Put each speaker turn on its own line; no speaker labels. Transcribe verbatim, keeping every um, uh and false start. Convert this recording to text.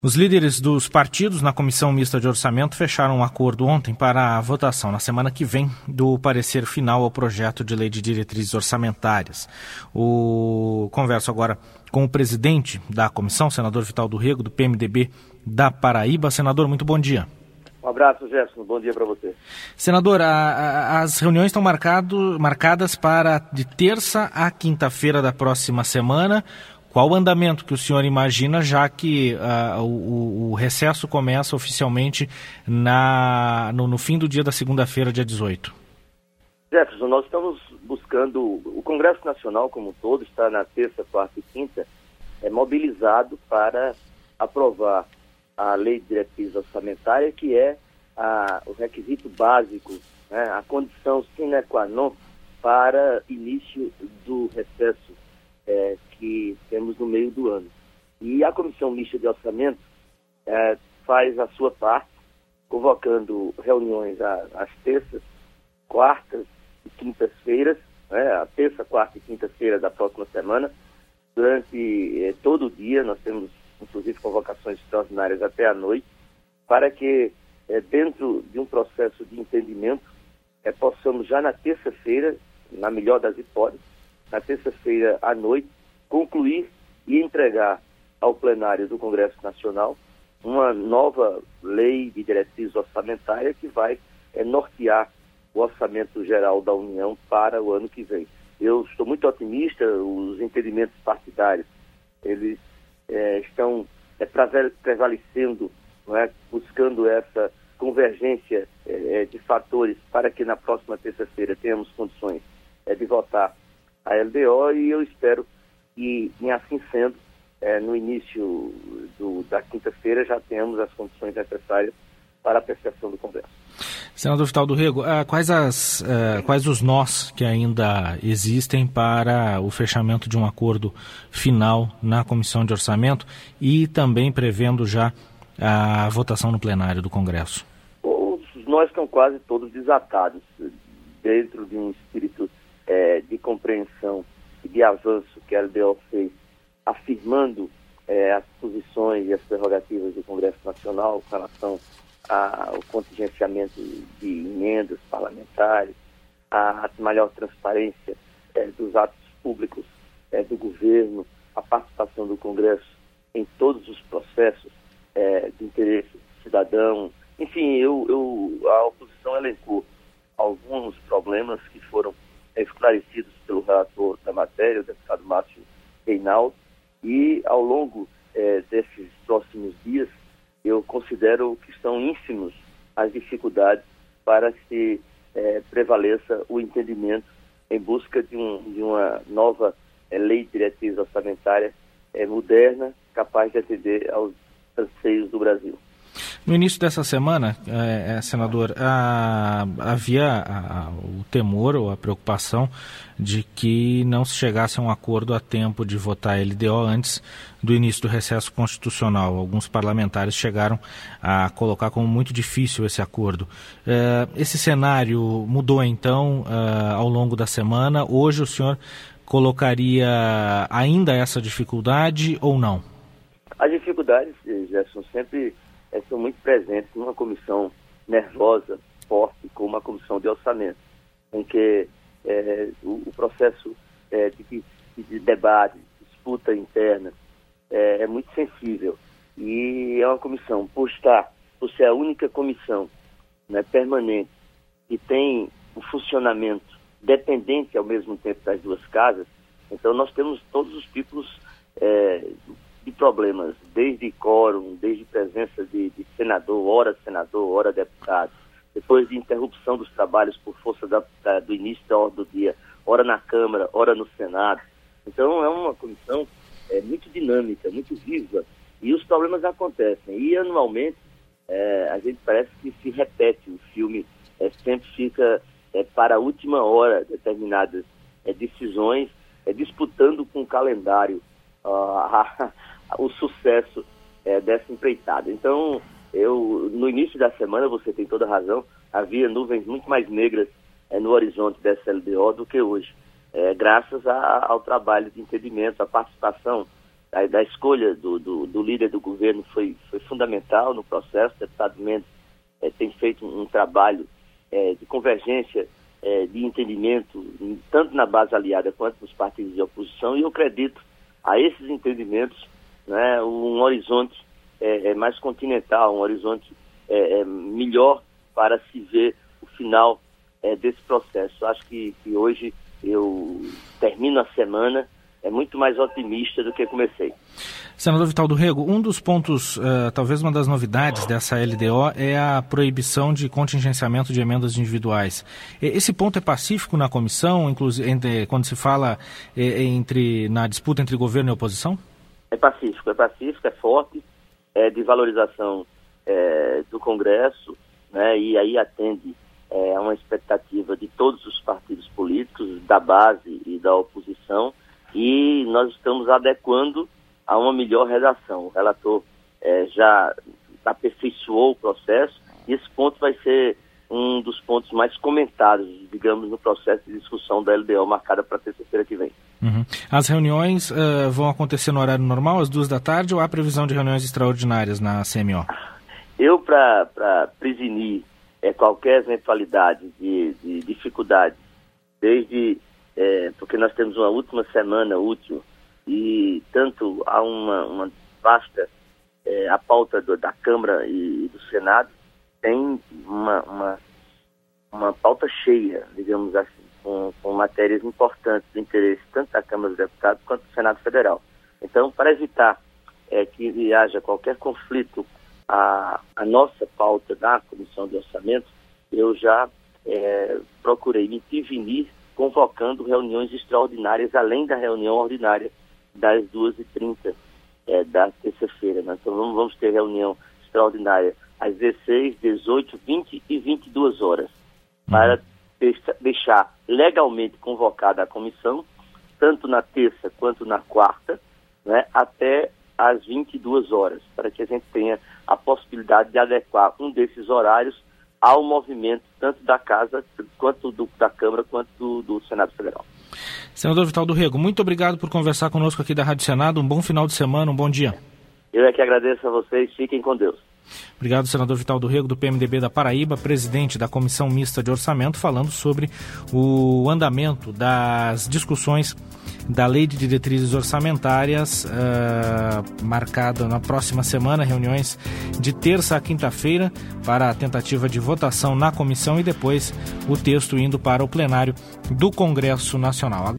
Os líderes dos partidos na Comissão Mista de Orçamento fecharam um acordo ontem para a votação na semana que vem do parecer final ao projeto de lei de diretrizes orçamentárias. O converso agora com o presidente da comissão, senador Vital do Rego, do P M D B da Paraíba. Senador, muito bom dia.
Um abraço, Gerson. Bom dia para você.
Senador, a, a, as reuniões estão marcado, marcadas para de terça a quinta-feira da próxima semana. Qual o andamento que o senhor imagina, já que uh, o, o recesso começa oficialmente na, no, no fim do dia da segunda-feira, dia dezoito?
Jefferson, nós estamos buscando, o Congresso Nacional como um todo está na terça, quarta e quinta, é mobilizado para aprovar a Lei de Diretriz Orçamentária, que é a, o requisito básico, né, a condição sine qua non para início do recesso É, que temos no meio do ano. E a Comissão Mista de Orçamento é, faz a sua parte, convocando reuniões às terças, quartas e quintas-feiras, né, a terça, quarta e quinta-feira da próxima semana, durante é, todo o dia. Nós temos, inclusive, convocações extraordinárias até à noite, para que, é, dentro de um processo de entendimento, é, possamos já na terça-feira, na melhor das hipóteses, na terça-feira à noite, concluir e entregar ao plenário do Congresso Nacional uma nova lei de diretriz orçamentária que vai é, nortear o orçamento geral da União para o ano que vem. Eu estou muito otimista, os entendimentos partidários, eles é, estão é, prevalecendo, não é, buscando essa convergência é, de fatores para que na próxima terça-feira tenhamos condições é, de votar a L D O, e eu espero que, em assim sendo, é, no início do, da quinta-feira já temos as condições necessárias para a apreciação do Congresso.
Senador Vital do Rego, uh, quais, as, uh, quais os nós que ainda existem para o fechamento de um acordo final na Comissão de Orçamento e também prevendo já a votação no plenário do Congresso?
Os nós estão quase todos desatados, dentro de um espírito É, de compreensão e de avanço que a L D O fez, afirmando é, as posições e as prerrogativas do Congresso Nacional com relação ao contingenciamento de emendas parlamentares, a maior transparência é, dos atos públicos é, do governo, a participação do Congresso em todos os processos é, de interesse cidadão. Enfim, eu, eu, a oposição elencou alguns problemas que foram esclarecidos pelo relator da matéria, o deputado Márcio Reinaldo, e ao longo eh, desses próximos dias eu considero que são ínfimos as dificuldades para que eh, prevaleça o entendimento em busca de, um, de uma nova eh, lei de diretriz orçamentária eh, moderna, capaz de atender aos anseios do Brasil.
No início dessa semana, é, senador, a, havia a, a, o temor ou a preocupação de que não se chegasse a um acordo a tempo de votar a L D O antes do início do recesso constitucional. Alguns parlamentares chegaram a colocar como muito difícil esse acordo. É, esse cenário mudou, então, é, ao longo da semana. Hoje o senhor colocaria ainda essa dificuldade ou não?
As dificuldades, Gerson, sempre É, são muito presentes numa comissão nervosa, forte, como a comissão de orçamento, em que é, o, o processo é, de, de debate, disputa interna, é, é muito sensível. E é uma comissão, por estar, por ser a única comissão, né, permanente, que tem o funcionamento dependente ao mesmo tempo das duas casas. Então nós temos todos os tipos é, de problemas, desde quórum, desde presença de, de senador, hora senador, hora deputado, depois de interrupção dos trabalhos por força da, da, do início da ordem do dia, hora na Câmara, hora no Senado. Então é uma comissão é, muito dinâmica, muito viva, e os problemas acontecem. E anualmente é, a gente parece que se repete, o filme é, sempre fica é, para a última hora determinadas é, decisões, é, disputando com o calendário uh, o sucesso é, dessa empreitada. Então, eu, no início da semana, você tem toda a razão, havia nuvens muito mais negras é, no horizonte dessa L D O do que hoje, é, graças a, ao trabalho de entendimento, à participação da, da escolha do, do, do líder do governo foi, foi fundamental no processo. O deputado Mendes é, tem feito um, um trabalho é, de convergência, é, de entendimento, tanto na base aliada quanto nos partidos de oposição, e eu acredito a esses entendimentos, né, um horizonte é, é mais continental, um horizonte é, é melhor para se ver o final é, desse processo. Acho que, que hoje eu termino a semana é muito mais otimista do que comecei.
Senador Vital do Rego, um dos pontos, uh, talvez uma das novidades dessa L D O é a proibição de contingenciamento de emendas individuais. Esse ponto é pacífico na comissão, inclusive quando se fala eh, entre, na disputa entre governo e oposição?
É pacífico, é pacífico, é forte, é de valorização é, do Congresso, né, e aí atende é, a uma expectativa de todos os partidos políticos, da base e da oposição, e nós estamos adequando a uma melhor redação. O relator é, já aperfeiçoou o processo e esse ponto vai ser um dos pontos mais comentados, digamos, no processo de discussão da L D O marcada para terça-feira que vem.
Uhum. As reuniões uh, vão acontecer no horário normal, às duas da tarde, ou há previsão de reuniões extraordinárias na C M O?
Eu, para prevenir é, qualquer eventualidade de, de dificuldade, desde... É, porque nós temos uma última semana útil e tanto há uma, uma vasta, é, a pauta do, da Câmara e do Senado tem uma, uma, uma pauta cheia, digamos assim, com, com matérias importantes de interesse tanto da Câmara dos Deputados quanto do Senado Federal. Então, para evitar é, que haja qualquer conflito, a, a nossa pauta da Comissão de Orçamento, eu já é, procurei me prevenir convocando reuniões extraordinárias, além da reunião ordinária das duas e trinta é, da terça-feira. Né? Então vamos, vamos ter reunião extraordinária às dezesseis, dezoito, vinte e vinte e duas horas, para deixar legalmente convocada a comissão, tanto na terça quanto na quarta, né, até às vinte e duas horas, para que a gente tenha a possibilidade de adequar um desses horários ao movimento tanto da Casa, quanto do, da Câmara, quanto do, do Senado Federal.
Senador Vital do Rego, muito obrigado por conversar conosco aqui da Rádio Senado. Um bom final de semana, um bom dia.
Eu é que agradeço a vocês. Fiquem com Deus.
Obrigado, senador Vital do Rego, do P M D B da Paraíba, presidente da Comissão Mista de Orçamento, falando sobre o andamento das discussões da Lei de Diretrizes Orçamentárias, uh, marcada na próxima semana, reuniões de terça a quinta-feira para a tentativa de votação na comissão e depois o texto indo para o plenário do Congresso Nacional.